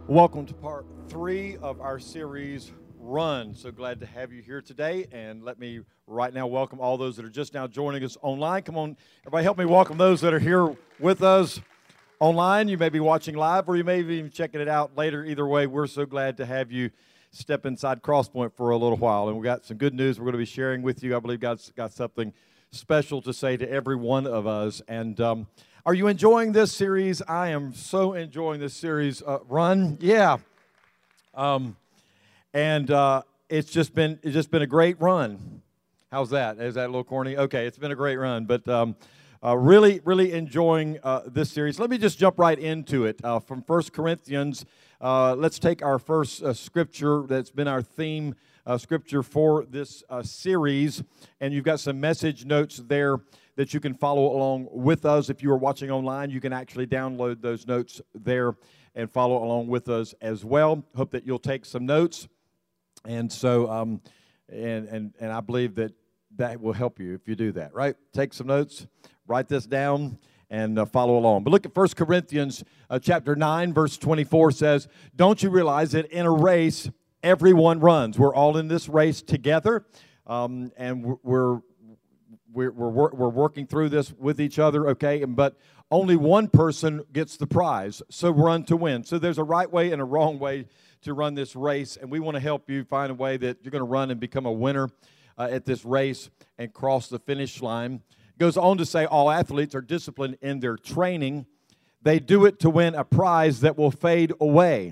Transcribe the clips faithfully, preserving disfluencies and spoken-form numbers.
Welcome to part three of our series, Run. So glad to have you here today. And let me right now welcome all those that are just now joining us online. Come on, everybody help me welcome those that are here with us online. You may be watching live or you may be even checking it out later. Either way, we're so glad to have you step inside Crosspoint for a little while. And we've got some good news we're going to be sharing with you. I believe God's got something special to say to every one of us. And um, are you enjoying this series? I am so enjoying this series, uh, Run. Yeah. Um, and uh, it's just been it's just been a great run. How's that? Is that a little corny? Okay, it's been a great run. But um, uh, really, really enjoying uh, this series. Let me just jump right into it. Uh, from First Corinthians, uh, let's take our first uh, scripture that's been our theme uh, scripture for this uh, series. And you've got some message notes there that you can follow along with us. If you are watching online, you can actually download those notes there and follow along with us as well. Hope that you'll take some notes. And so, um, and, and, and I believe that that will help you if you do that, right? Take some notes, write this down, and uh, follow along. But look at First Corinthians uh, chapter nine, verse twenty-four says, "Don't you realize that in a race, everyone runs?" We're all in this race together, um, and we're We're, we're, we're working through this with each other, okay? But only one person gets the prize, so run to win. So there's a right way and a wrong way to run this race, and we want to help you find a way that you're going to run and become a winner uh, at this race and cross the finish line. It goes on to say all athletes are disciplined in their training. They do it to win a prize that will fade away.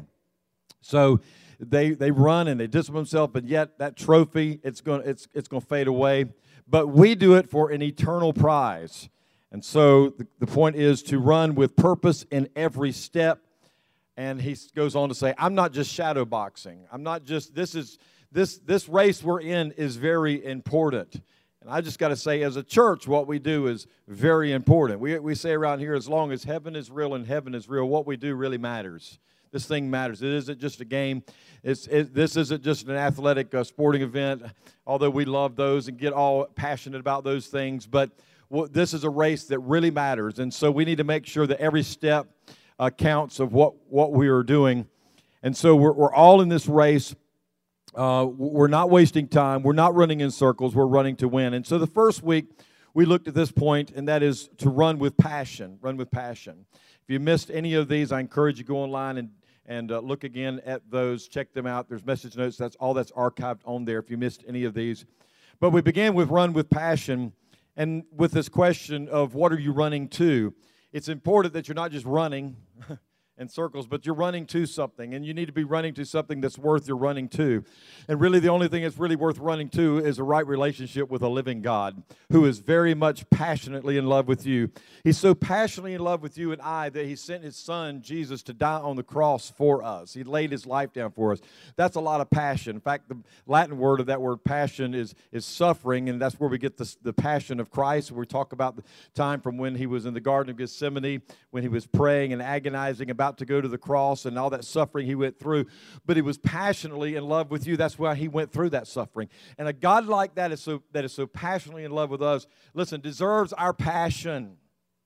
So they they run and they discipline themselves, but yet that trophy, it's going it's it's going to fade away. But we do it for an eternal prize. And so the, the point is to run with purpose in every step. And he goes on to say, I'm not just shadow boxing. I'm not just, this is, this, this race we're in is very important. And I just got to say, as a church, what we do is very important. We, we say around here, as long as heaven is real and heaven is real, what we do really matters. This thing matters. It isn't just a game. It's, it, this isn't just an athletic uh, sporting event, although we love those and get all passionate about those things. But w- this is a race that really matters. And so we need to make sure that every step uh, counts of what, what we are doing. And so we're, we're all in this race. Uh, we're not wasting time. We're not running in circles. We're running to win. And so the first week, we looked at this point, and that is to run with passion. Run with passion. If you missed any of these, I encourage you to go online and And uh, look again at those. Check them out. There's message notes. That's all that's archived on there if you missed any of these. But we began with Run with Passion, and with this question of what are you running to? It's important that you're not just running in circles, but you're running to something, and you need to be running to something that's worth your running to. And really the only thing that's really worth running to is a right relationship with a living God who is very much passionately in love with you. He's so passionately in love with you and I that he sent his son, Jesus, to die on the cross for us. He laid his life down for us. That's a lot of passion. In fact, the Latin word of that word passion is, is suffering, and that's where we get the, the passion of Christ. We talk about the time from when he was in the Garden of Gethsemane, when he was praying and agonizing about to go to the cross and all that suffering he went through. But he was passionately in love with you. That's why he went through that suffering. And a God like that is so that is so passionately in love with us, listen, deserves our passion.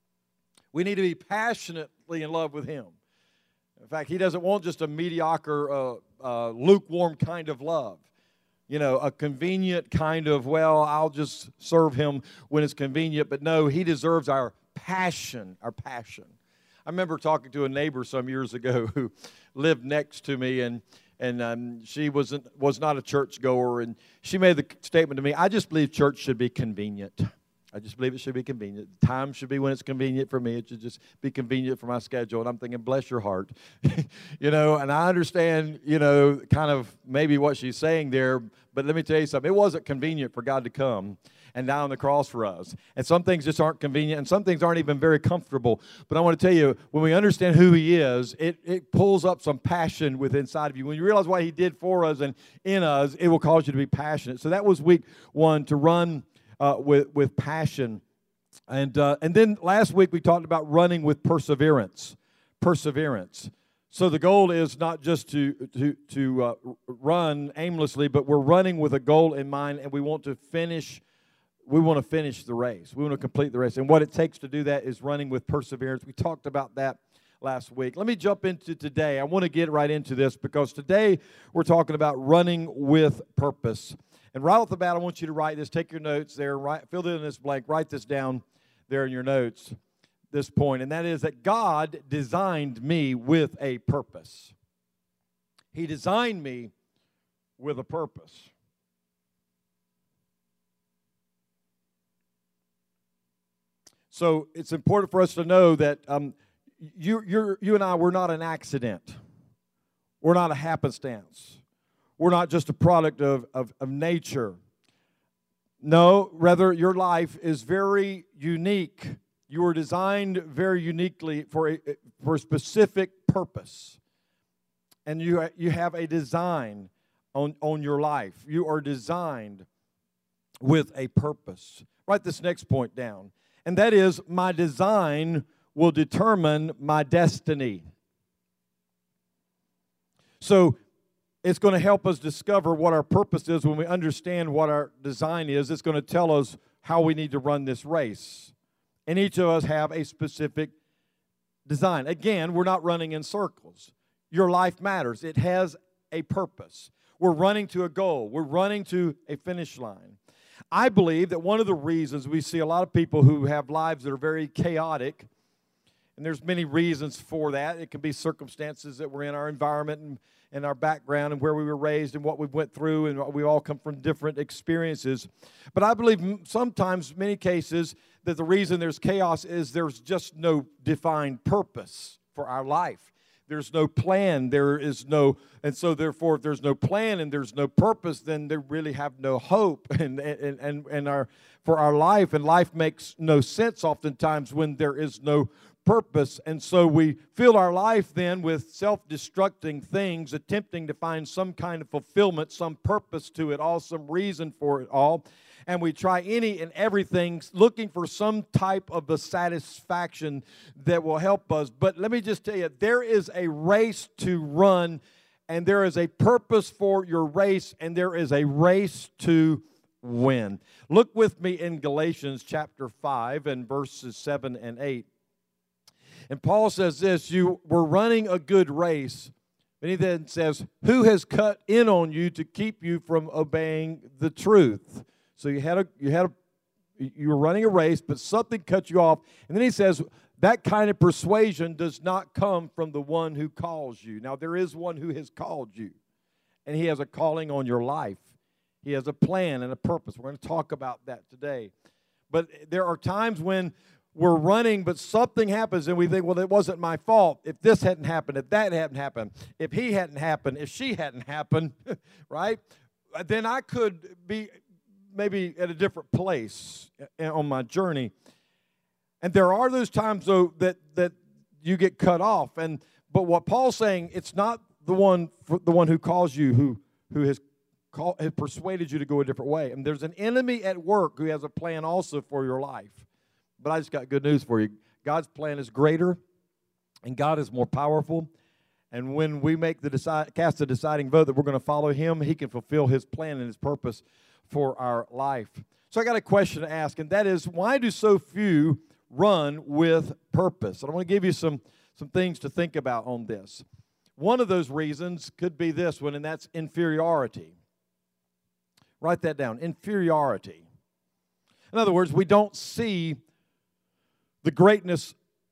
We need to be passionately in love with him. In fact, he doesn't want just a mediocre, uh, uh, lukewarm kind of love. You know, a convenient kind of, well, I'll just serve him when it's convenient. But no, he deserves our passion, our passion. I remember talking to a neighbor some years ago who lived next to me, and and um, she wasn't was not a churchgoer, and she made the statement to me, "I just believe church should be convenient. I just believe it should be convenient. The time should be when it's convenient for me. It should just be convenient for my schedule." And I'm thinking, bless your heart, you know. And I understand, you know, kind of maybe what she's saying there, but let me tell you something. It wasn't convenient for God to come and die on the cross for us. And some things just aren't convenient, and some things aren't even very comfortable. But I want to tell you, when we understand who he is, it, it pulls up some passion within inside of you. When you realize what he did for us and in us, it will cause you to be passionate. So that was week one, to run uh, with, with passion. And, uh, and then last week we talked about running with perseverance. Perseverance. So the goal is not just to, to, to uh, run aimlessly, but we're running with a goal in mind, and we want to finish We want to finish the race. We want to complete the race. And what it takes to do that is running with perseverance. We talked about that last week. Let me jump into today. I want to get right into this because today we're talking about running with purpose. And right off the bat, I want you to write this. Take your notes there. Write, fill in this blank. Write this down there in your notes, this point. And that is that God designed me with a purpose. He designed me with a purpose. So it's important for us to know that um, you, you're, you and I, we're not an accident. We're not a happenstance. We're not just a product of, of, of nature. No, rather, your life is very unique. You were designed very uniquely for a, for a specific purpose. And you, you have a design on, on your life. You are designed with a purpose. Write this next point down. And that is, my design will determine my destiny. So it's going to help us discover what our purpose is when we understand what our design is. It's going to tell us how we need to run this race. And each of us have a specific design. Again, we're not running in circles. Your life matters. It has a purpose. We're running to a goal. We're running to a finish line. I believe that one of the reasons we see a lot of people who have lives that are very chaotic, and there's many reasons for that. It can be circumstances that we're in, our environment and, and our background and where we were raised and what we went through, and we all come from different experiences. But I believe sometimes, many cases, that the reason there's chaos is there's just no defined purpose for our life. There's no plan, there is no, and so therefore if there's no plan and there's no purpose, then they really have no hope and, and, and, and our, for our life. And life makes no sense oftentimes when there is no purpose. And so we fill our life then with self-destructing things, attempting to find some kind of fulfillment, some purpose to it all, some reason for it all. And we try any and everything looking for some type of a satisfaction that will help us. But let me just tell you, there is a race to run, and there is a purpose for your race, and there is a race to win. Look with me in Galatians chapter five and verses seven and eight. And Paul says this, you were running a good race. And he then says, who has cut in on you to keep you from obeying the truth? So you had a you had a you were running a race, but something cut you off. And then he says that kind of persuasion does not come from the one who calls you. Now there is one who has called you, and he has a calling on your life. He has a plan and a purpose. We're going to talk about that today. But there are times when we're running, but something happens, and we think, well, it wasn't my fault. If this hadn't happened, if that hadn't happened, if he hadn't happened, if she hadn't happened, right? Then I could be maybe at a different place on my journey. And there are those times, though, that, that you get cut off. And but what Paul's saying, it's not the one the one who calls you who, who has, call, has persuaded you to go a different way. And there's an enemy at work who has a plan also for your life. But I just got good news for you. God's plan is greater, and God is more powerful. And when we make the decide, cast the deciding vote that we're going to follow Him, He can fulfill His plan and His purpose for our life. So I got a question to ask, and that is, why do so few run with purpose? And I want to give you some, some things to think about on this. One of those reasons could be this one, and that's inferiority. Write that down, inferiority. In other words, we don't see the greatness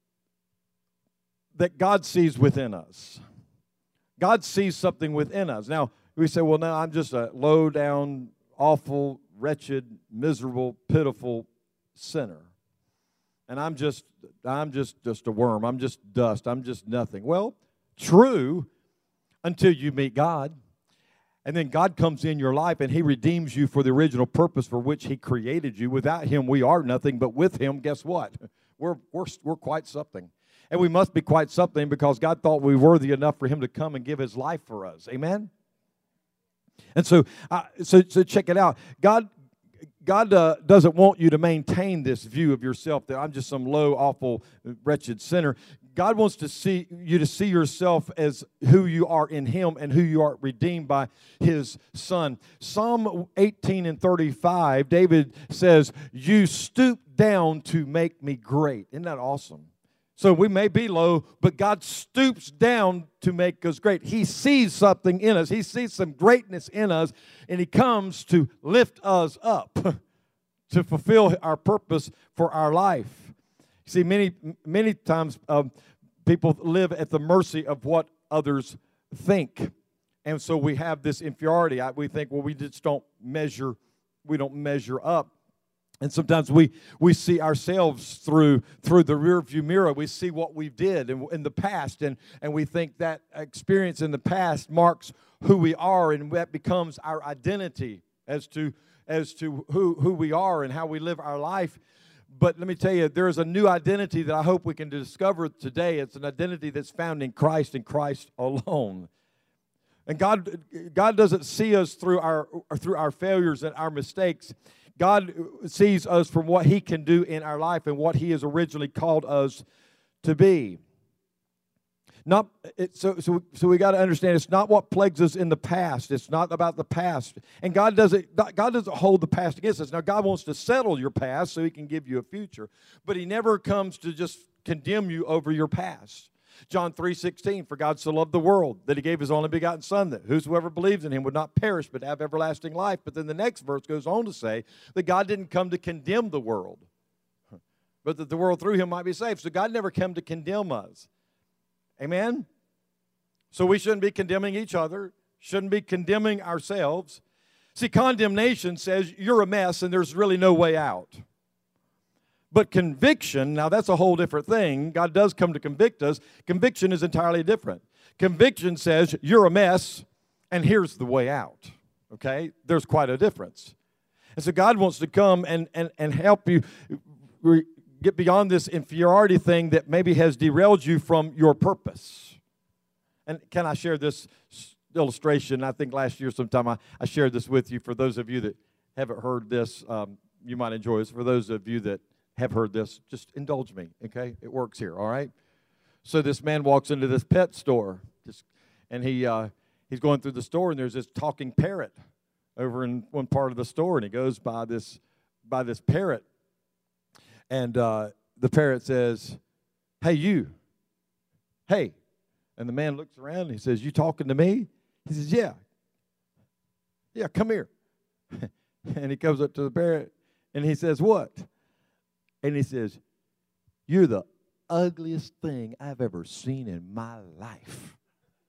that God sees within us. God sees something within us. Now, we say, well, no, I'm just a low-down, awful, wretched, miserable, pitiful sinner. And I'm just, I'm just, just a worm. I'm just dust. I'm just nothing. Well, true, until you meet God. And then God comes in your life and He redeems you for the original purpose for which He created you. Without Him, we are nothing. But with Him, guess what? We're, we're, we're quite something. And we must be quite something because God thought we were worthy enough for Him to come and give His life for us. Amen? And so, uh, so, so check it out. God, God uh, doesn't want you to maintain this view of yourself that I'm just some low, awful, wretched sinner. God wants to see you to see yourself as who you are in Him and who you are redeemed by His Son. Psalm eighteen and thirty-five, David says, "You stoop down to make me great." Isn't that awesome? So we may be low, but God stoops down to make us great. He sees something in us. He sees some greatness in us, and He comes to lift us up, to fulfill our purpose for our life. See, many, many times um, people live at the mercy of what others think. And so we have this inferiority. I, we think, well, we just don't measure, we don't measure up. And sometimes we, we see ourselves through through the rearview mirror. We see what we did in, in the past, and, and we think that experience in the past marks who we are, and that becomes our identity as to as to who, who we are and how we live our life. But let me tell you, there is a new identity that I hope we can discover today. It's an identity that's found in Christ and Christ alone. And God, God doesn't see us through our through our failures and our mistakes. God sees us from what He can do in our life and what He has originally called us to be. Not it, so so so we got to understand it's not what plagues us in the past. It's not about the past. And God doesn't God doesn't hold the past against us. Now God wants to settle your past so He can give you a future, but He never comes to just condemn you over your past. John three sixteen, for God so loved the world that He gave His only begotten Son, that whosoever believes in Him would not perish but have everlasting life. But then the next verse goes on to say that God didn't come to condemn the world, but that the world through Him might be saved. So God never came to condemn us. Amen? So we shouldn't be condemning each other, shouldn't be condemning ourselves. See, condemnation says you're a mess and there's really no way out. But conviction, now that's a whole different thing. God does come to convict us. Conviction is entirely different. Conviction says you're a mess and here's the way out. Okay? There's quite a difference. And so God wants to come and, and, and help you re- get beyond this inferiority thing that maybe has derailed you from your purpose. And can I share this illustration? I think last year sometime I, I shared this with you. For those of you that haven't heard this, um, you might enjoy this. For those of you that have heard this, just indulge me, okay? It works here, all right? So this man walks into this pet store, just, and he uh, he's going through the store, and there's this talking parrot over in one part of the store, and he goes by this by this parrot, and uh, the parrot says, "Hey, you, hey," and the man looks around, and he says, "You talking to me?" He says, "Yeah, yeah, come here," and he comes up to the parrot, and he says, "What?" And he says, "You're the ugliest thing I've ever seen in my life."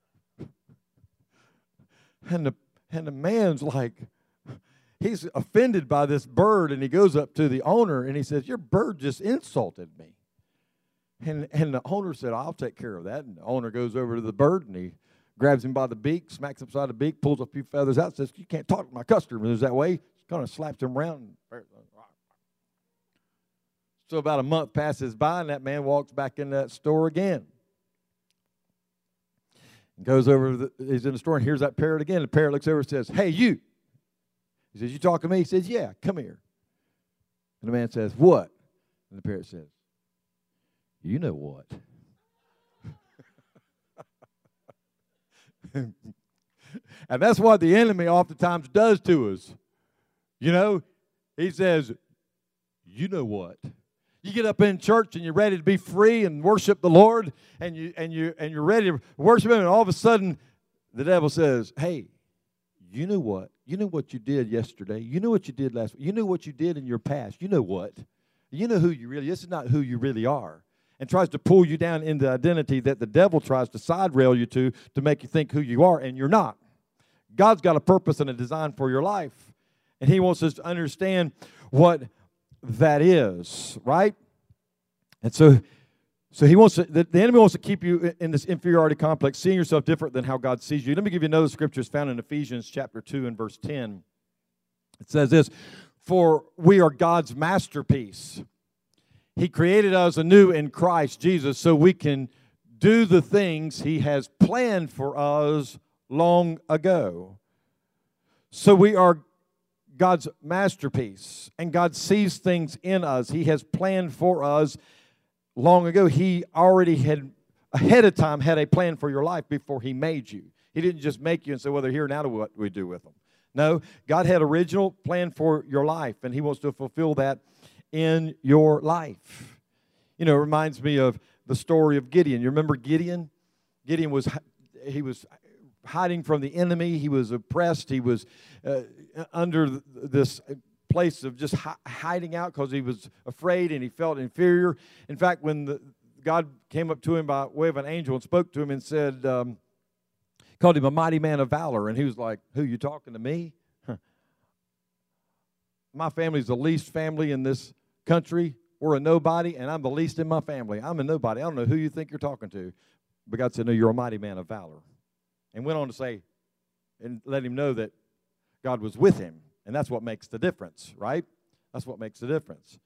And the, and the man's like, he's offended by this bird, and he goes up to the owner, and he says, "Your bird just insulted me." And, and the owner said, "I'll take care of that." And the owner goes over to the bird, and he grabs him by the beak, smacks him upside the beak, pulls a few feathers out, says, "You can't talk to my customers that way." Kind of slaps him around. So about a month passes by, and that man walks back in that store again. And goes over, the, he's in the store, and hears that parrot again. The parrot looks over and says, "Hey, you." He says, "You talking to me?" He says, "Yeah, come here." And the man says, "What?" And the parrot says, "You know what." And that's what the enemy oftentimes does to us. You know, he says, "You know what." You get up in church and you're ready to be free and worship the Lord, and you and you and you're ready to worship Him, and all of a sudden the devil says, "Hey, you know what? You know what you did yesterday. You know what you did last week. You know what you did in your past. You know what? You know who you really. This is not who you really are." And tries to pull you down into the identity that the devil tries to side rail you to to make you think who you are, and you're not. God's got a purpose and a design for your life, and He wants us to understand what that is, right? And so so he wants to, the, the enemy wants to keep you in this inferiority complex, seeing yourself different than how God sees you. Let me give you another scripture. It's found in Ephesians chapter two and verse ten. It says this, "For we are God's masterpiece. He created us anew in Christ Jesus so we can do the things He has planned for us long ago." So we are God's masterpiece, and God sees things in us. He has planned for us long ago. He already had, ahead of time, had a plan for your life before He made you. He didn't just make you and say, "Well, they're here now, what do we do with them?" No, God had original plan for your life, and He wants to fulfill that in your life. You know, it reminds me of the story of Gideon. You remember Gideon? Gideon was, he was hiding from the enemy. He was oppressed. He was uh, under this place of just hi- hiding out because he was afraid and he felt inferior. In fact, when the, God came up to him by way of an angel and spoke to him and said, um, called him a mighty man of valor, and he was like, who, you talking to me? Huh. My family's the least family in this country. We're a nobody, and I'm the least in my family. I'm a nobody. I don't know who you think you're talking to. But God said, no, you're a mighty man of valor. And went on to say, and let him know that God was with him. And that's what makes the difference, right? That's what makes the difference.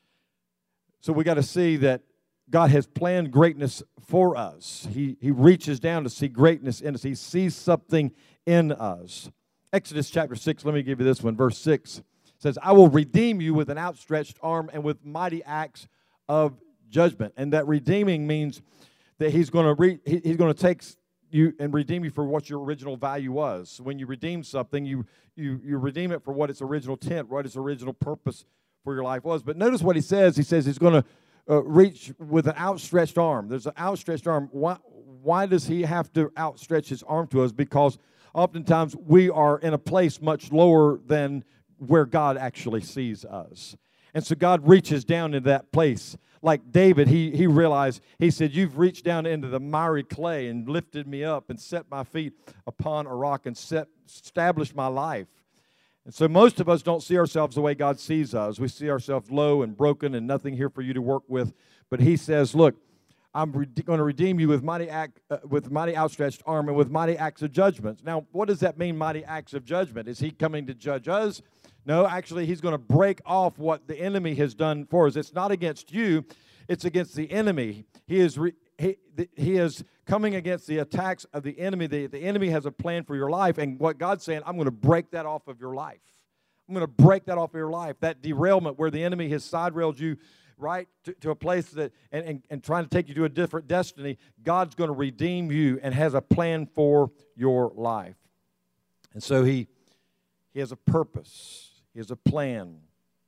So we got to see that God has planned greatness for us. He, he reaches down to see greatness in us. He sees something in us. Exodus chapter six, let me give you this one. Verse six says, I will redeem you with an outstretched arm and with mighty acts of judgment. And that redeeming means that he's going to re, he, he's going to take you and redeem you for what your original value was. When you redeem something, you you you redeem it for what its original intent, what its original purpose for your life was. But notice what he says. He says he's going to uh, reach with an outstretched arm. There's an outstretched arm. Why, why does he have to outstretch his arm to us? Because oftentimes we are in a place much lower than where God actually sees us. And so God reaches down into that place. Like David, he, he realized, he said, you've reached down into the miry clay and lifted me up and set my feet upon a rock and set, established my life. And so most of us don't see ourselves the way God sees us. We see ourselves low and broken and nothing here for you to work with. But he says, look, I'm re- going to redeem you with mighty act, uh, with mighty outstretched arm and with mighty acts of judgment. Now, what does that mean, mighty acts of judgment? Is he coming to judge us? No, actually, he's going to break off what the enemy has done for us. It's not against you. It's against the enemy. He is re, he, the, he is coming against the attacks of the enemy. The, the enemy has a plan for your life, and what God's saying, I'm going to break that off of your life. I'm going to break that off of your life. That derailment where the enemy has side-railed you right to, to a place that and, and, and trying to take you to a different destiny, God's going to redeem you and has a plan for your life. And so he, he has a purpose. He has a plan.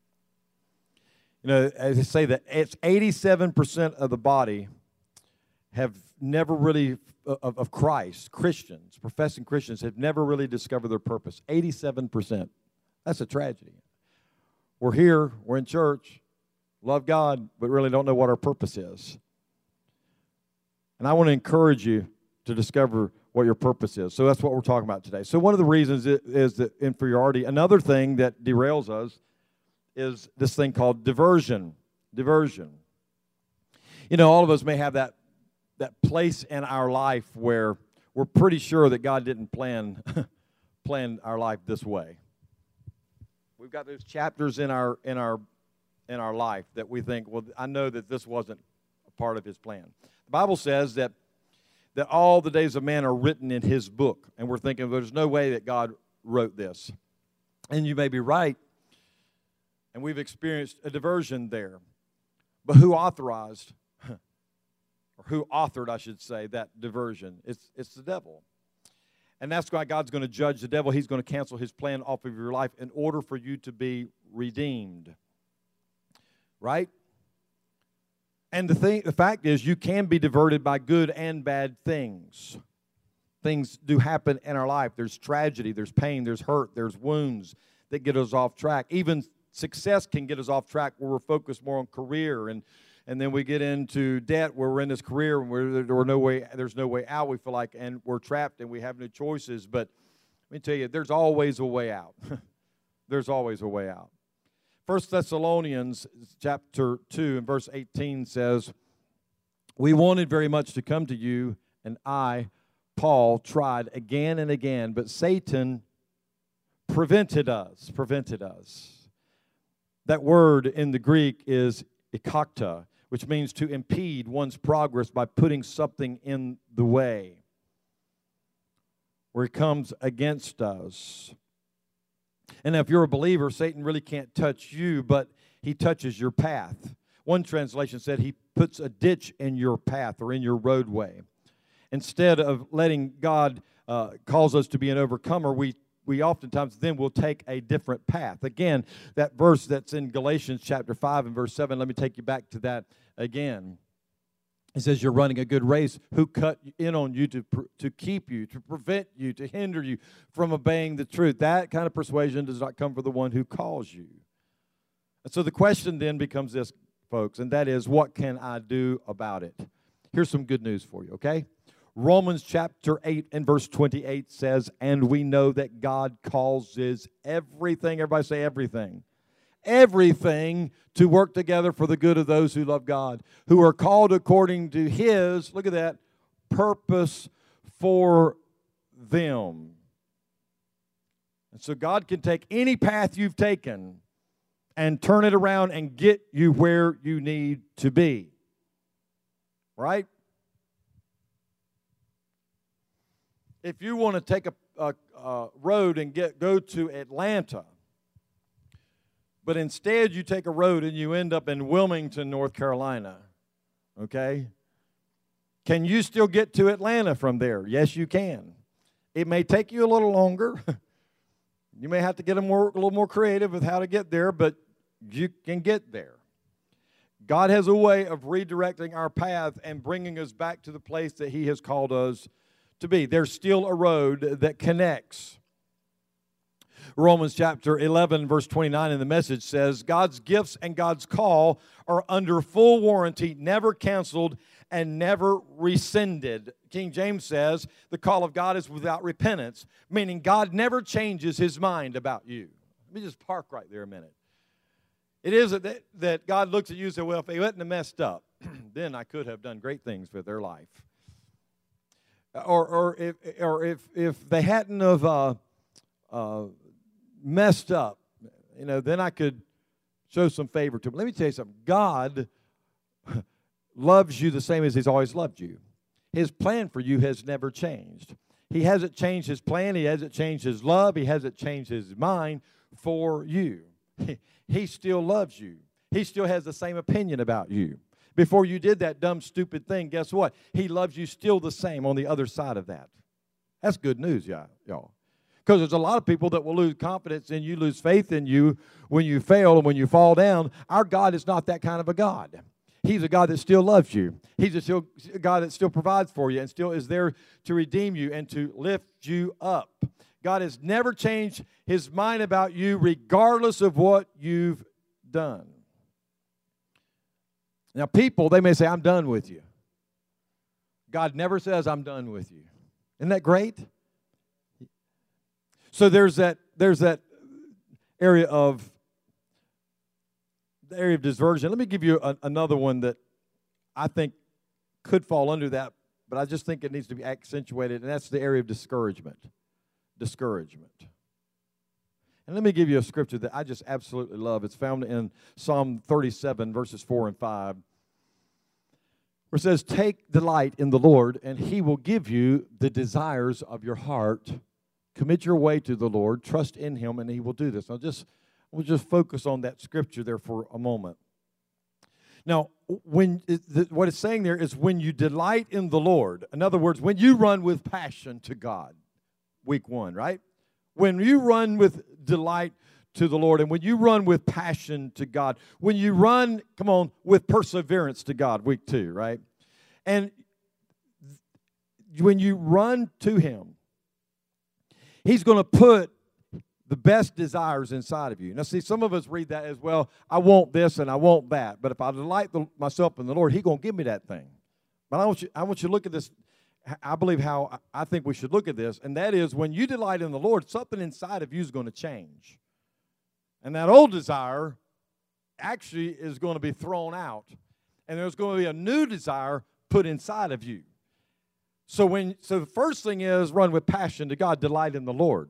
You know, as I say, that it's eighty-seven percent of the body have never really, of, of Christ, Christians, professing Christians, have never really discovered their purpose. eighty-seven percent. That's a tragedy. We're here, we're in church, love God, but really don't know what our purpose is. And I want to encourage you to discover what your purpose is. So that's what we're talking about today. So one of the reasons is the inferiority. Another thing that derails us is this thing called diversion. Diversion. You know, all of us may have that, that place in our life where we're pretty sure that God didn't plan, plan our life this way. We've got those chapters in our in our in our life that we think, well, I know that this wasn't a part of his plan. The Bible says that that all the days of man are written in his book. And we're thinking, well, there's no way that God wrote this. And you may be right. And we've experienced a diversion there. But who authorized, or who authored, I should say, that diversion? It's, it's the devil. And that's why God's going to judge the devil. He's going to cancel his plan off of your life in order for you to be redeemed. Right? And the thing, the fact is, you can be diverted by good and bad things. Things do happen in our life. There's tragedy, there's pain, there's hurt, there's wounds that get us off track. Even success can get us off track where we're focused more on career, and and then we get into debt where we're in this career and we're, there no way, there's no way out. We feel like, and we're trapped and we have no choices. But let me tell you, there's always a way out. There's always a way out. First Thessalonians chapter two and verse eighteen says, we wanted very much to come to you, and I, Paul, tried again and again, but Satan prevented us, prevented us. That word in the Greek is ikakta, which means to impede one's progress by putting something in the way, where he comes against us. And if you're a believer, Satan really can't touch you, but he touches your path. One translation said he puts a ditch in your path or in your roadway. Instead of letting God uh, cause us to be an overcomer, we we oftentimes then will take a different path. Again, that verse that's in Galatians chapter five and verse seven, let me take you back to that again. He says you're running a good race. Who cut in on you to, to keep you, to prevent you, to hinder you from obeying the truth? That kind of persuasion does not come from the one who calls you. And so the question then becomes this, folks, and that is, what can I do about it? Here's some good news for you, okay? Romans chapter eight and verse twenty-eight says, and we know that God causes everything, everybody say everything, everything to work together for the good of those who love God, who are called according to His, look at that, purpose for them. And so God can take any path you've taken and turn it around and get you where you need to be. Right? If you want to take a, a, a road and get go to Atlanta, but instead you take a road and you end up in Wilmington, North Carolina, okay? Can you still get to Atlanta from there? Yes, you can. It may take you a little longer. You may have to get a, more, a little more creative with how to get there, but you can get there. God has a way of redirecting our path and bringing us back to the place that He has called us to be. There's still a road that connects. Romans chapter eleven, verse twenty-nine in the Message says, God's gifts and God's call are under full warranty, never canceled, and never rescinded. King James says, the call of God is without repentance, meaning God never changes His mind about you. Let me just park right there a minute. It is that, that God looks at you and says, well, if they wouldn't have messed up, then I could have done great things with their life. Or, or if, or if, if they hadn't have uh, uh, messed up, you know, then I could show some favor to them. Let me tell you something. God loves you the same as He's always loved you. His plan for you has never changed. He hasn't changed His plan. He hasn't changed His love. He hasn't changed His mind for you. He, he still loves you. He still has the same opinion about you. Before you did that dumb, stupid thing, guess what? He loves you still the same on the other side of that. That's good news, y'all. Because there's a lot of people that will lose confidence in you, lose faith in you when you fail and when you fall down. Our God is not that kind of a God. He's a God that still loves you. He's a, still, a God that still provides for you and still is there to redeem you and to lift you up. God has never changed His mind about you regardless of what you've done. Now, people, they may say, I'm done with you. God never says, I'm done with you. Isn't that great? So there's that, there's that area of the area of diversion. Let me give you a, another one that I think could fall under that, but I just think it needs to be accentuated, and that's the area of discouragement. Discouragement. And let me give you a scripture that I just absolutely love. It's found in Psalm thirty-seven, verses four and five, where it says, take delight in the Lord, and He will give you the desires of your heart. Commit your way to the Lord. Trust in Him, and He will do this. Now, just we'll just focus on that scripture there for a moment. Now, when it, the, what it's saying there is when you delight in the Lord. In other words, when you run with passion to God. Week one, right? When you run with delight to the Lord, and when you run with passion to God, when you run, come on, with perseverance to God, week two, right? And when you run to Him, He's going to put the best desires inside of you. Now, see, some of us read that as, well, I want this and I want that, but if I delight the, myself in the Lord, He's going to give me that thing. But I want you, I want you to look at this. I believe how I think we should look at this, and that is when you delight in the Lord, something inside of you is going to change. And that old desire actually is going to be thrown out, and there's going to be a new desire put inside of you. So when so the first thing is run with passion to God, delight in the Lord.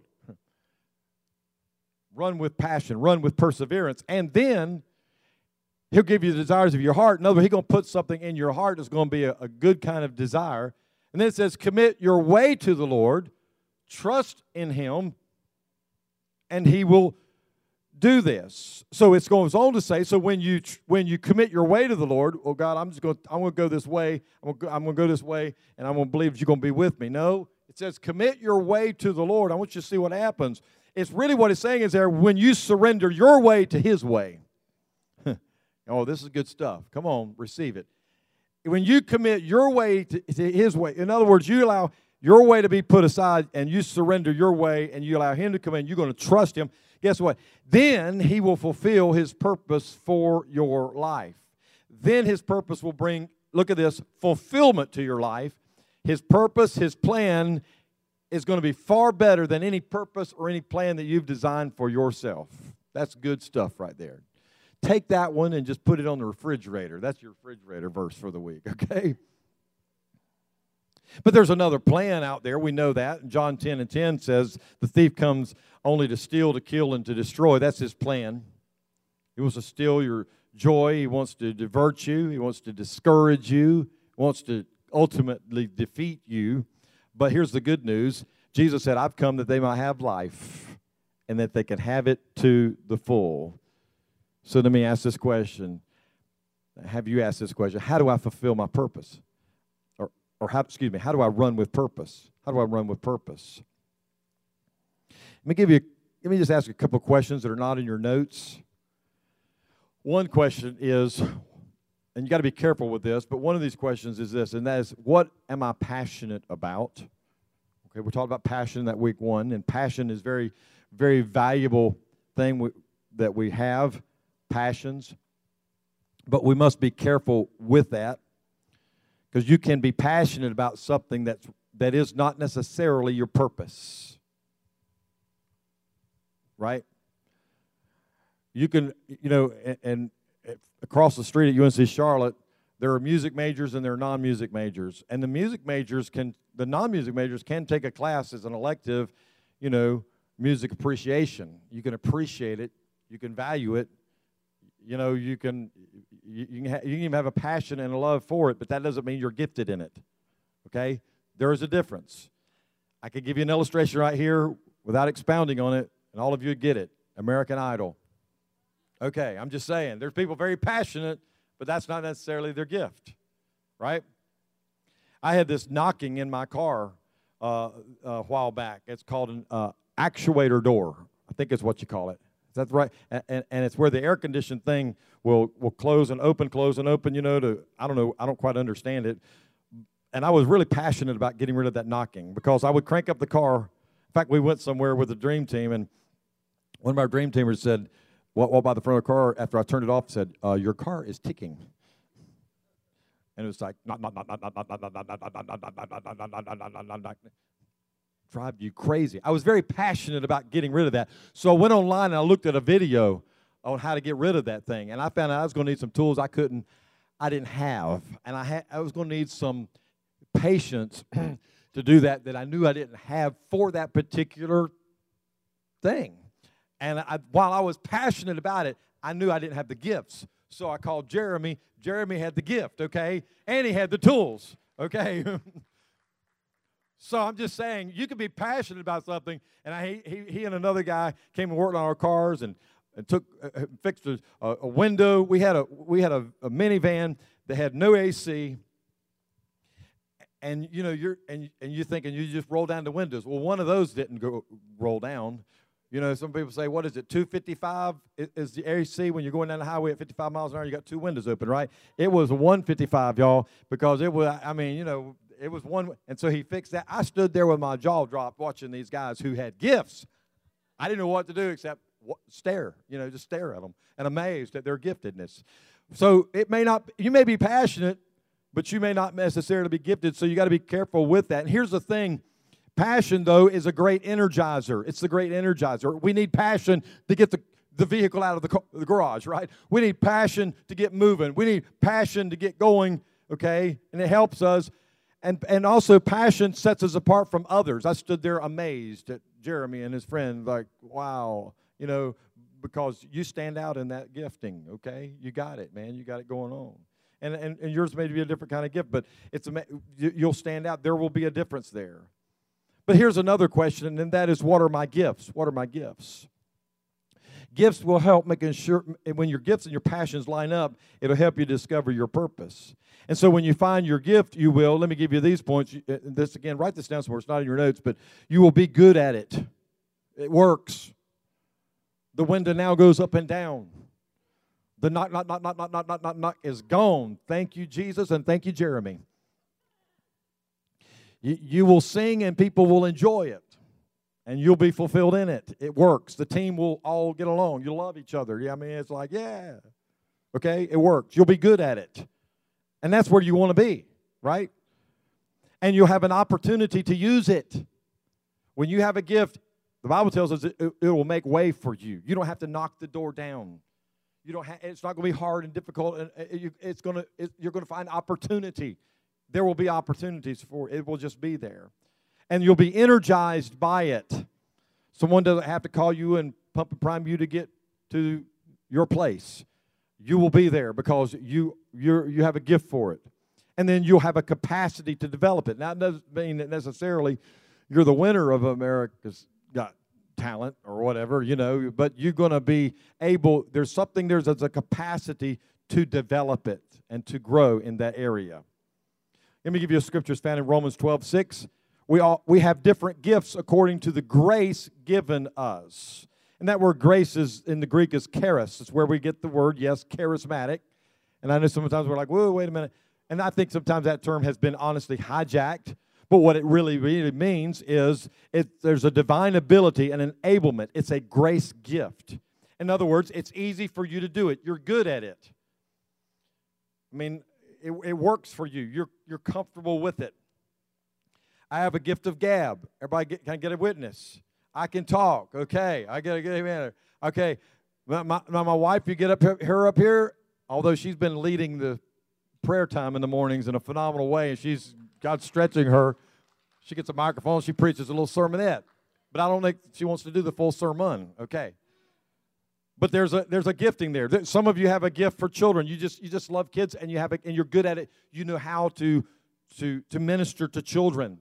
Run with passion, run with perseverance, and then He'll give you the desires of your heart. In other words, He's going to put something in your heart that's going to be a, a good kind of desire. And then it says, commit your way to the Lord, trust in Him, and He will do this. So it goes on to say, so when you when you commit your way to the Lord, oh God, I'm just going I'm going to go this way. I'm going to, I'm going to go this way, and I'm going to believe that you're going to be with me. No, it says commit your way to the Lord. I want you to see what happens. It's really what it's saying is there when you surrender your way to His way. Oh, this is good stuff. Come on, receive it. when you commit your way to, to his way, in other words, you allow your way to be put aside and you surrender your way and you allow him to come in, you're going to trust him, guess what? Then he will fulfill his purpose for your life. Then his purpose will bring, look at this, fulfillment to your life. His purpose, his plan is going to be far better than any purpose or any plan that you've designed for yourself. That's good stuff right there. Take that one and just put it on the refrigerator. That's your refrigerator verse for the week, okay? But there's another plan out there. We know that. John ten and ten says the thief comes only to steal, to kill, and to destroy. That's his plan. He wants to steal your joy. He wants to divert you. He wants to discourage you. He wants to ultimately defeat you. But here's the good news. Jesus said, I've come that they might have life and that they can have it to the full. So let me ask this question. Have you asked this question? How do I fulfill my purpose? Or, or how, excuse me, how do I run with purpose? How do I run with purpose? Let me give you, let me just ask you a couple of questions that are not in your notes. One question is, and you got to be careful with this, but one of these questions is this, and that is, what am I passionate about? Okay, we talked about passion that week one, and passion is very, very valuable thing we, that we have, passions. But we must be careful with that, because you can be passionate about something that's, that is not necessarily your purpose. Right? You can, you know, and, and across the street at U N C Charlotte, there are music majors and there are non-music majors. And the music majors can, the non-music majors can take a class as an elective, you know, music appreciation. You can appreciate it. You can value it. You know, you can, you, you, can ha- you can even have a passion and a love for it, but that doesn't mean you're gifted in it. Okay? There is a difference. I could give you an illustration right here without expounding on it, and all of you would get it. American Idol. Okay, I'm just saying, there's people very passionate, but that's not necessarily their gift, right? I had this knocking in my car uh, a while back. It's called an uh, actuator door. I think it's what you call it. Is that right? And, and, and it's where the air conditioned thing will, will close and open, close and open, you know, to, I don't know, I don't quite understand it. And I was really passionate about getting rid of that knocking because I would crank up the car. In fact, we went somewhere with the dream team, and one of our dream teamers said, walked by the front of the car after I turned it off, said, uh, your car is ticking. And it was like, drive you crazy. I was very passionate about getting rid of that. So I went online and I looked at a video on how to get rid of that thing. And I found out I was going to need some tools I couldn't, I didn't have. And I had, I was going to need some patience to do that that I knew I didn't have for that particular thing. And I, while I was passionate about it, I knew I didn't have the gifts. So I called Jeremy. Jeremy had the gift, okay? And he had the tools, okay? So I'm just saying, you can be passionate about something. And I, he, he and another guy came and worked on our cars and, and took uh, fixed a, a window. We had a we had a, a minivan that had no A C. And you know you're and and you're thinking you just roll down the windows. Well, one of those didn't go roll down. You know, some people say, what is it, two fifty-five is the A C when you're going down the highway at fifty-five miles an hour, you got two windows open, right? It was one fifty-five, y'all, because it was, I mean, you know, it was one, and so he fixed that. I stood there with my jaw dropped watching these guys who had gifts. I didn't know what to do except stare, you know, just stare at them and amazed at their giftedness. So it may not, you may be passionate, but you may not necessarily be gifted, so you got to be careful with that. And here's the thing. Passion, though, is a great energizer. It's the great energizer. We need passion to get the, the vehicle out of the, the garage, right? We need passion to get moving. We need passion to get going, okay? And it helps us. And, and also, passion sets us apart from others. I stood there amazed at Jeremy and his friend, like, wow, you know, because you stand out in that gifting, okay? You got it, man. You got it going on. And, and, and yours may be a different kind of gift, but it's a, you'll stand out. There will be a difference there. But here's another question, and that is, what are my gifts? What are my gifts? Gifts will help making sure, when your gifts and your passions line up, it'll help you discover your purpose. And so when you find your gift, you will, let me give you these points. This again, write this down somewhere. It's not in your notes, but you will be good at it. It works. The window now goes up and down. The knock, knock, knock, knock, knock, knock, knock, knock, knock is gone. Thank you, Jesus, and thank you, Jeremy. You, you will sing and people will enjoy it. And you'll be fulfilled in it. It works. The team will all get along. You'll love each other. Yeah, I mean, it's like, yeah. Okay, it works. You'll be good at it. And that's where you want to be, right? And you'll have an opportunity to use it. When you have a gift, the Bible tells us it, it, it will make way for you. You don't have to knock the door down. You don't. Ha- it's not going to be hard and difficult. And it, you, it's going to. It, you're going to find opportunity. There will be opportunities for it. It will just be there. And you'll be energized by it. Someone doesn't have to call you and pump and prime you to get to your place. You will be there because you you you have a gift for it. And then you'll have a capacity to develop it. Now, it doesn't mean that necessarily you're the winner of America's Got Talent or whatever, you know, but you're going to be able, there's something, there's a capacity to develop it and to grow in that area. Let me give you a scripture. It's found in Romans twelve six. We all we have different gifts according to the grace given us. And that word grace is in the Greek is charis. It's where we get the word, yes, charismatic. And I know sometimes we're like, whoa, wait a minute. And I think sometimes that term has been honestly hijacked. But what it really, really means is it, there's a divine ability and enablement. It's a grace gift. In other words, it's easy for you to do it. You're good at it. I mean, it, it works for you. You're, you're comfortable with it. I have a gift of gab. Everybody get, can I get a witness? I can talk. Okay. I get a good man. Okay. My, my, my wife, you get up her up here, although she's been leading the prayer time in the mornings in a phenomenal way, and she's God's stretching her. She gets a microphone. She preaches a little sermonette. But I don't think she wants to do the full sermon. Okay. But there's a there's a gifting there. Some of you have a gift for children. You just you just love kids, and you have a, and you're good at it. You know how to to to minister to children.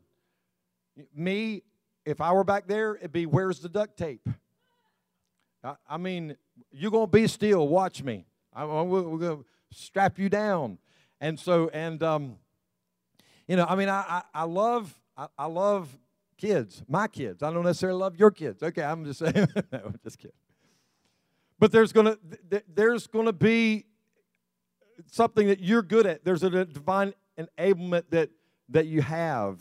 Me, if I were back there, it'd be, where's the duct tape? I, I mean, you're going to be still. Watch me. I, we're going to strap you down. And so, and, um, you know, I mean, I, I, I love, I, I love kids, my kids. I don't necessarily love your kids. Okay, I'm just saying. No, I'm just kidding. But there's going to, th- there's going to be something that you're good at. There's a divine enablement that, that you have.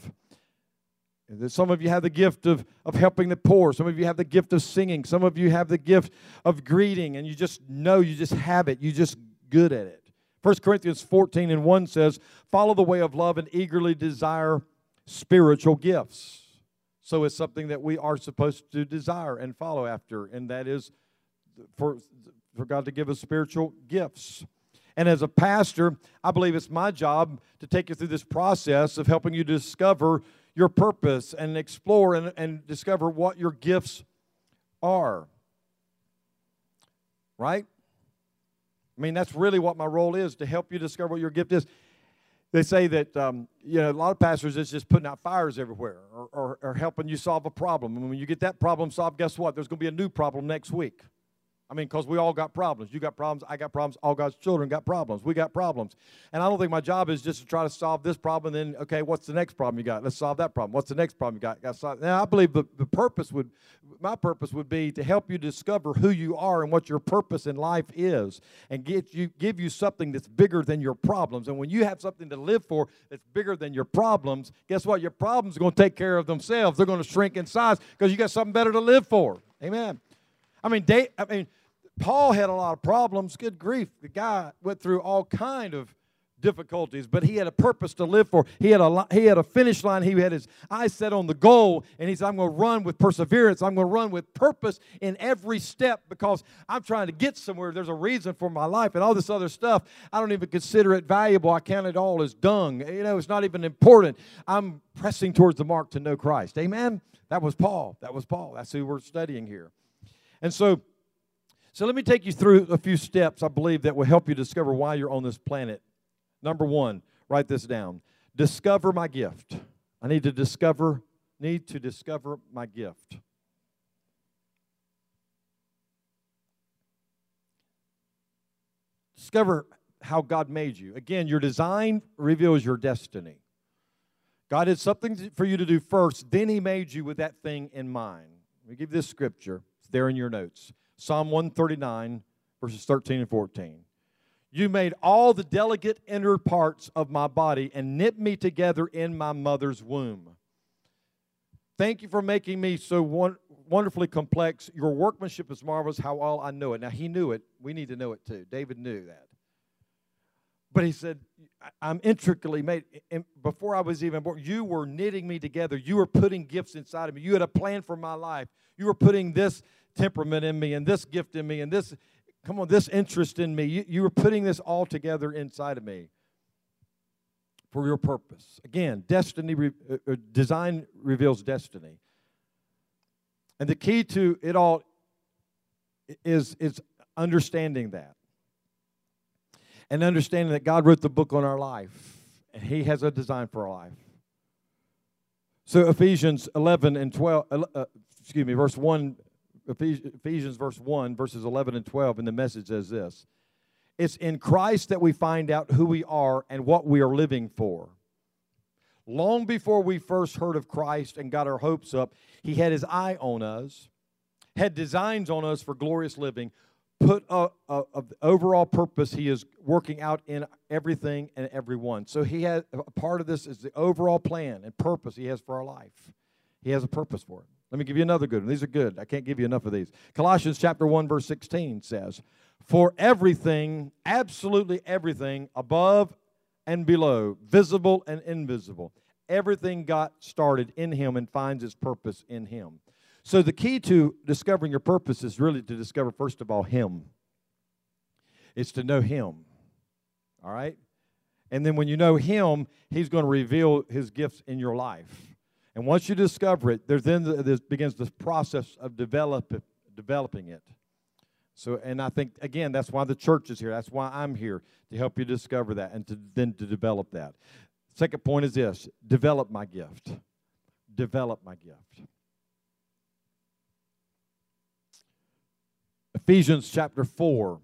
Some of you have the gift of, of helping the poor. Some of you have the gift of singing. Some of you have the gift of greeting, and you just know, you just have it. You're just good at it. First Corinthians fourteen and one says, follow the way of love and eagerly desire spiritual gifts. So it's something that we are supposed to desire and follow after, and that is for, for God to give us spiritual gifts. And as a pastor, I believe it's my job to take you through this process of helping you discover your purpose and explore and, and discover what your gifts are. Right? I mean, that's really what my role is, to help you discover what your gift is. They say that, um, you know, a lot of pastors is just putting out fires everywhere or, or, or helping you solve a problem. And when you get that problem solved, guess what? There's going to be a new problem next week. I mean, because we all got problems. You got problems. I got problems. All God's children got problems. We got problems. And I don't think my job is just to try to solve this problem. And then, okay, what's the next problem you got? Let's solve that problem. What's the next problem you got? got to solve. Now, I believe the, the purpose would, my purpose would be to help you discover who you are and what your purpose in life is, and get you, give you something that's bigger than your problems. And when you have something to live for that's bigger than your problems, guess what? Your problems are going to take care of themselves. They're going to shrink in size because you got something better to live for. Amen. I mean, they, I mean, Paul had a lot of problems. Good grief. The guy went through all kind of difficulties, but he had a purpose to live for. He had a he had a finish line. He had his eyes set on the goal, and he said, I'm going to run with perseverance. I'm going to run with purpose in every step because I'm trying to get somewhere. There's a reason for my life, and all this other stuff, I don't even consider it valuable. I count it all as dung. You know, it's not even important. I'm pressing towards the mark to know Christ. Amen? That was Paul. That was Paul. That's who we're studying here. And so, so let me take you through a few steps, I believe, that will help you discover why you're on this planet. Number one, write this down. Discover my gift. I need to discover, need to discover my gift. Discover how God made you. Again, your design reveals your destiny. God had something for you to do first, then He made you with that thing in mind. Let me give you this scripture. It's there in your notes. Psalm one thirty-nine, verses thirteen and fourteen. You made all the delicate inner parts of my body and knit me together in my mother's womb. Thank you for making me so won- wonderfully complex. Your workmanship is marvelous. How well I know it. Now, he knew it. We need to know it too. David knew that. But he said, I'm intricately made. And before I was even born, you were knitting me together. You were putting gifts inside of me. You had a plan for my life. You were putting this temperament in me and this gift in me and this, come on, this interest in me. You, you were putting this all together inside of me for your purpose. Again, destiny, re, uh, design reveals destiny. And the key to it all is, is understanding that. And understanding that God wrote the book on our life, and He has a design for our life. So Ephesians eleven and twelve, uh, excuse me, verse one, Ephesians verse one, verses eleven and twelve, in the Message says this: it's in Christ that we find out who we are and what we are living for. Long before we first heard of Christ and got our hopes up, He had His eye on us, had designs on us for glorious living, put a, a, a overall purpose He is working out in everything and everyone. So He has a part of this is the overall plan and purpose He has for our life. He has a purpose for it. Let me give you another good one. These are good. I can't give you enough of these. Colossians chapter one, verse sixteen says, for everything, absolutely everything, above and below, visible and invisible, everything got started in Him and finds its purpose in Him. So the key to discovering your purpose is really to discover, first of all, Him. It's to know Him, all right? And then when you know Him, He's going to reveal His gifts in your life. And once you discover it, there then there begins the process of develop, developing it. So, and I think, again, that's why the church is here. That's why I'm here, to help you discover that and to then to develop that. Second point is this: develop my gift. Develop my gift. Ephesians chapter four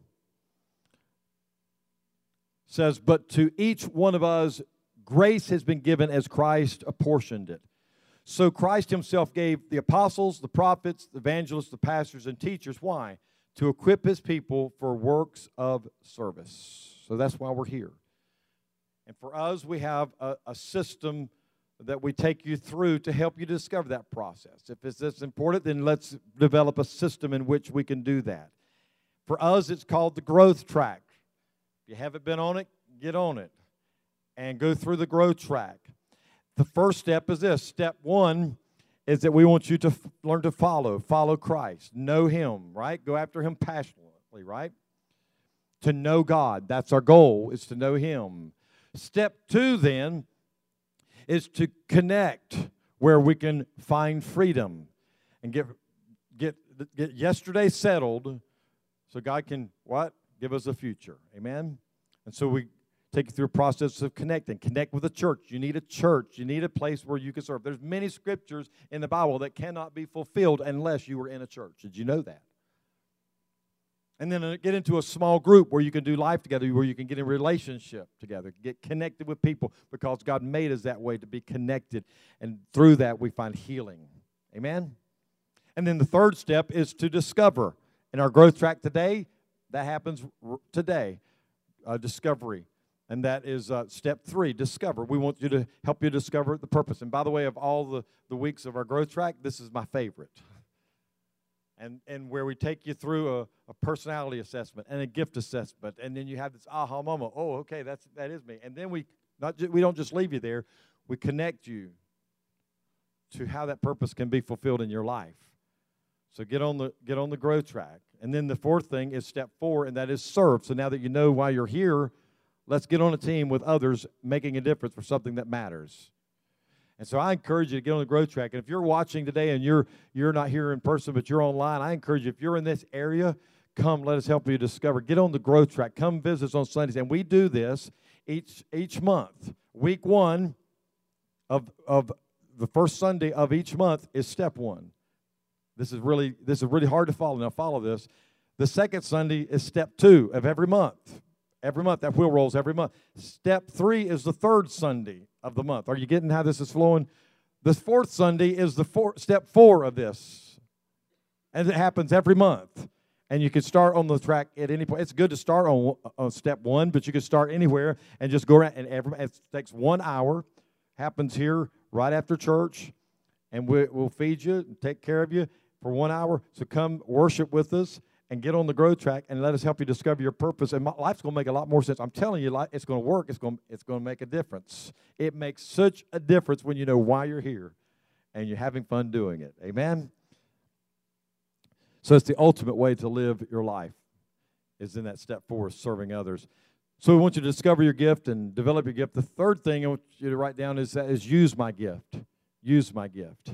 says, but to each one of us grace has been given as Christ apportioned it. So Christ Himself gave the apostles, the prophets, the evangelists, the pastors, and teachers. Why? To equip His people for works of service. So that's why we're here. And for us, we have a, a system that we take you through to help you discover that process. If it's this important, then let's develop a system in which we can do that. For us, it's called the growth track. If you haven't been on it, get on it and go through the growth track. The first step is this. Step one is that we want you to f- learn to follow. Follow Christ. Know Him, right? Go after Him passionately, right? To know God. That's our goal, is to know Him. Step two, then, is to connect where we can find freedom and get get get yesterday settled so God can, what? Give us a future. Amen? And so we take you through a process of connecting. Connect with a church. You need a church. You need a place where you can serve. There's many scriptures in the Bible that cannot be fulfilled unless you were in a church. Did you know that? And then get into a small group where you can do life together, where you can get in relationship together, get connected with people, because God made us that way, to be connected. And through that, we find healing. Amen? And then the third step is to discover. In our growth track today, that happens today, uh, discovery. And that is uh, step three, discover. We want you to help you discover the purpose. And by the way, of all the, the weeks of our growth track, this is my favorite. And, and where we take you through a, a personality assessment and a gift assessment, and then you have this aha moment. Oh, okay, that's that is me. And then we not ju- we don't just leave you there. We connect you to how that purpose can be fulfilled in your life. So get on the get on the growth track. And then the fourth thing is step four, and that is serve. So now that you know why you're here, let's get on a team with others making a difference for something that matters. And so I encourage you to get on the growth track. And if you're watching today and you're you're not here in person, but you're online, I encourage you, if you're in this area, come, let us help you discover. Get on the growth track. Come visit us on Sundays. And we do this each each month. Week one of of the first Sunday of each month is step one. This is really this is really hard to follow. Now follow this. The second Sunday is step two of every month. Every month, that wheel rolls every month. Step three is the third Sunday of the month. Are you getting how this is flowing? The fourth Sunday is the four, step four of this. And it happens every month. And you can start on the track at any point. It's good to start on, on step one, but you can start anywhere and just go around. And every, it takes one hour. Happens here right after church. And we, we'll feed you and take care of you for one hour. So come worship with us and get on the growth track and let us help you discover your purpose. And my, life's going to make a lot more sense. I'm telling you, it's going to work. It's going, it's going to make a difference. It makes such a difference when you know why you're here and you're having fun doing it. Amen? So it's the ultimate way to live your life is in that step four, serving others. So we want you to discover your gift and develop your gift. The third thing I want you to write down is, that is use my gift. Use my gift.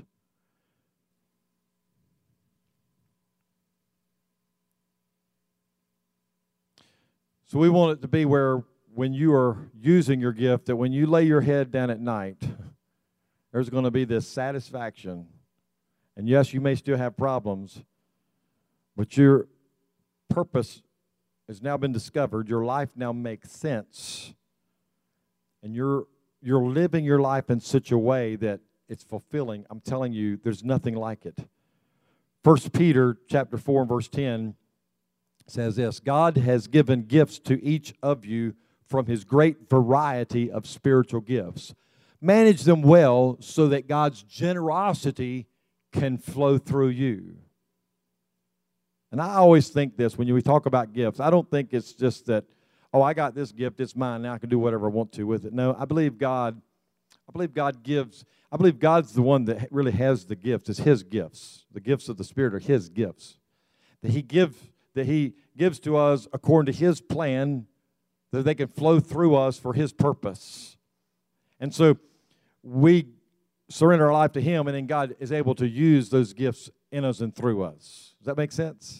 So we want it to be where when you are using your gift, that when you lay your head down at night, there's going to be this satisfaction. And yes, you may still have problems, but your purpose has now been discovered. Your life now makes sense. And you're you're living your life in such a way that it's fulfilling. I'm telling you, there's nothing like it. First Peter chapter four and verse ten says this, God has given gifts to each of you from his great variety of spiritual gifts. Manage them well so that God's generosity can flow through you. And I always think this, when we talk about gifts, I don't think it's just that, oh, I got this gift, it's mine, now I can do whatever I want to with it. No, I believe God, I believe God gives, I believe God's the one that really has the gifts. It's his gifts. The gifts of the Spirit are his gifts. That he gives, that he gives to us according to his plan, that they can flow through us for his purpose. And so we surrender our life to him, and then God is able to use those gifts in us and through us. Does that make sense?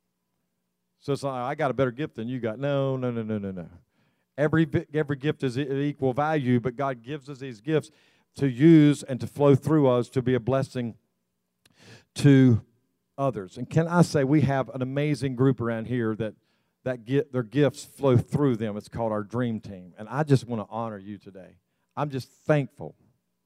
So it's like, I got a better gift than you got. No, no, no, no, no, no. Every, every gift is equal value, but God gives us these gifts to use and to flow through us to be a blessing to others. And can I say, we have an amazing group around here that, that get, their gifts flow through them. It's called our Dream Team. And I just want to honor you today. I'm just thankful.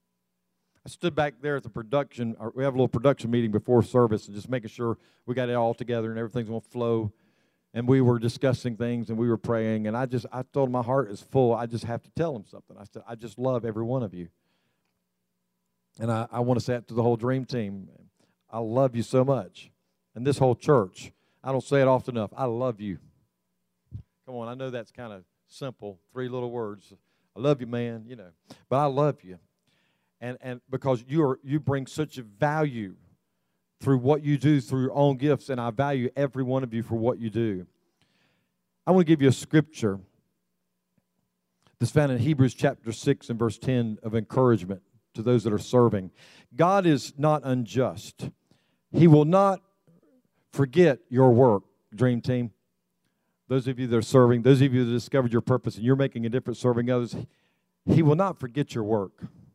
I stood back there at the production. We have a little production meeting before service and just making sure we got it all together and everything's going to flow. And we were discussing things and we were praying. And I just, I told him my heart is full. I just have to tell him something. I said, I just love every one of you. And I, I want to say it to the whole Dream Team. I love you so much. And this whole church, I don't say it often enough. I love you. Come on, I know that's kind of simple, three little words. I love you, man, you know. But I love you. And and because you are you bring such a value through what you do through your own gifts, and I value every one of you for what you do. I want to give you a scripture that's found in Hebrews chapter six and verse ten of encouragement to those that are serving. God is not unjust. He will not forget your work, Dream Team. Those of you that are serving, those of you that discovered your purpose and you're making a difference serving others, he will not forget your work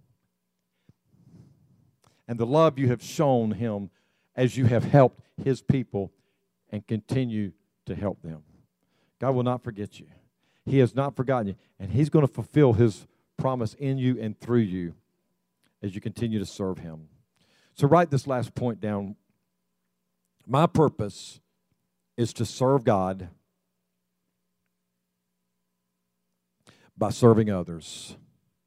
and the love you have shown him as you have helped his people and continue to help them. God will not forget you. He has not forgotten you, and he's going to fulfill his promise in you and through you as you continue to serve him. So write this last point down. My purpose is to serve God by serving others.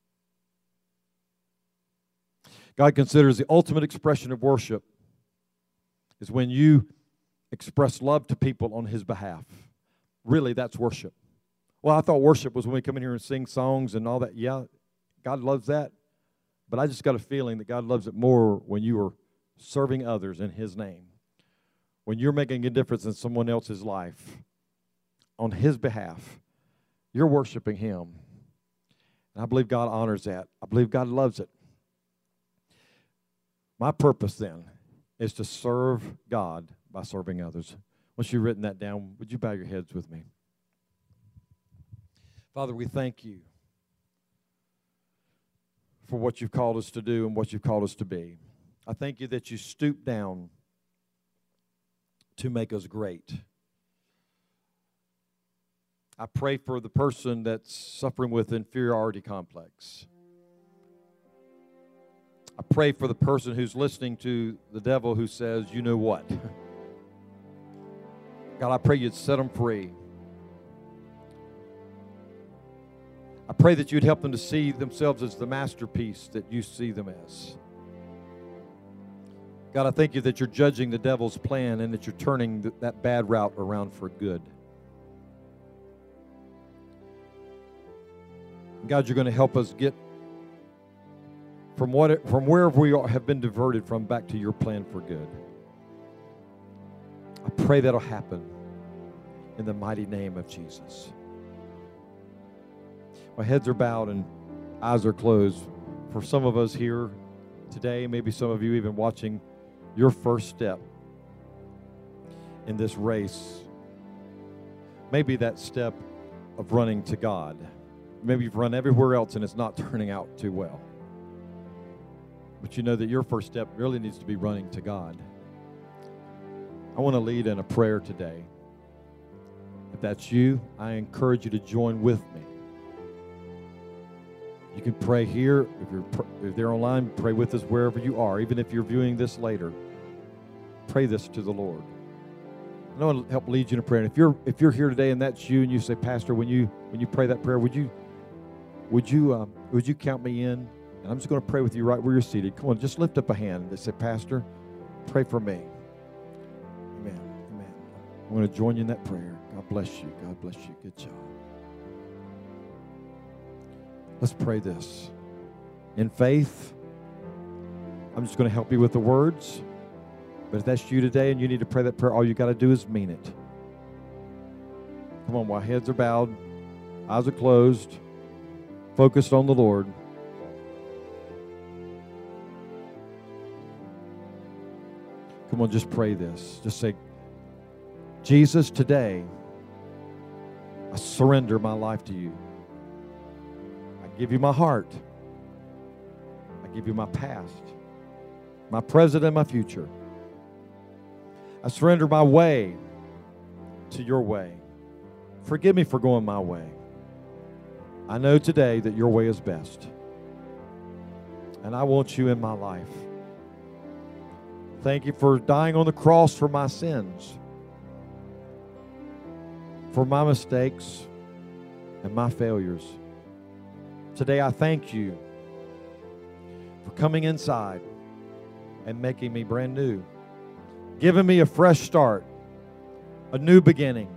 God considers the ultimate expression of worship is when you express love to people on his behalf. Really, that's worship. Well, I thought worship was when we come in here and sing songs and all that. Yeah, God loves that. But I just got a feeling that God loves it more when you are serving others in his name. When you're making a difference in someone else's life on his behalf, you're worshiping him. And I believe God honors that. I believe God loves it. My purpose then is to serve God by serving others. Once you've written that down, would you bow your heads with me? Father, we thank you for what you've called us to do and what you've called us to be. I thank you that you stooped down to make us great. I pray for the person that's suffering with inferiority complex. I pray for the person who's listening to the devil who says, you know what? God, I pray you'd set them free. I pray that you'd help them to see themselves as the masterpiece that you see them as. God, I thank you that you're judging the devil's plan and that you're turning th- that bad route around for good. God, you're going to help us get from what it, from wherever we are, have been diverted from back to your plan for good. I pray that'll happen in the mighty name of Jesus. My heads are bowed and eyes are closed. For some of us here today, maybe some of you even watching, your first step in this race may be that step of running to God. Maybe you've run everywhere else and it's not turning out too well. But you know that your first step really needs to be running to God. I want to lead in a prayer today. If that's you, I encourage you to join with me. You can pray here. If you're if they're online, pray with us wherever you are. Even if you're viewing this later, pray this to the Lord. I want to help lead you in a prayer. And if you're if you're here today and that's you, and you say, Pastor, when you when you pray that prayer, would you would you um, would you count me in? And I'm just going to pray with you right where you're seated. Come on, just lift up a hand and say, Pastor, pray for me. Amen. Amen. I'm going to join you in that prayer. God bless you. God bless you. Good job. Let's pray this. In faith, I'm just going to help you with the words. But if that's you today and you need to pray that prayer, all you got to do is mean it. Come on, while heads are bowed, eyes are closed, focused on the Lord. Come on, just pray this. Just say, Jesus, today, I surrender my life to you. I give you my heart. I give you my past, my present, and my future. I surrender my way to your way. Forgive me for going my way. I know today that your way is best. And I want you in my life. Thank you for dying on the cross for my sins, for my mistakes and my failures. Today I thank you for coming inside and making me brand new, giving me a fresh start, a new beginning.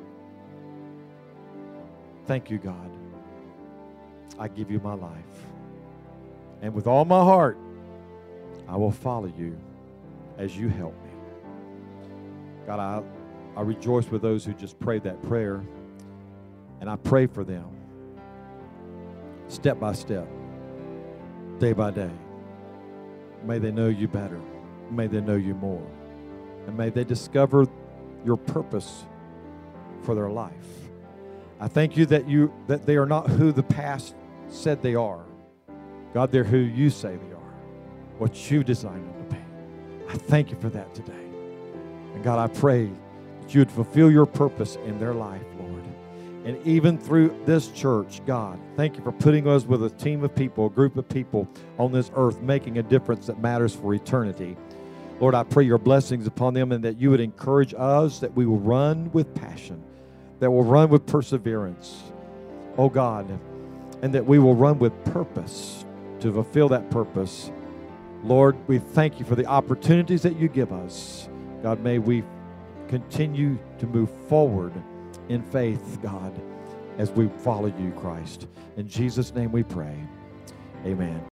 Thank you, God. I give you my life. And with all my heart, I will follow you as you help me. God, I, I rejoice with those who just prayed that prayer. And I pray for them step by step, day by day. May they know you better. May they know you more. And may they discover your purpose for their life. I thank you that you that they are not who the past said they are. God, they're who you say they are, what you designed them to be. I thank you for that today. And God, I pray that you would fulfill your purpose in their life, Lord. And even through this church, God, thank you for putting us with a team of people, a group of people on this earth, making a difference that matters for eternity. Lord, I pray your blessings upon them and that you would encourage us, that we will run with passion, that we'll run with perseverance, oh God, and that we will run with purpose to fulfill that purpose. Lord, we thank you for the opportunities that you give us. God, may we continue to move forward in faith, God, as we follow you, Christ. In Jesus' name we pray. Amen.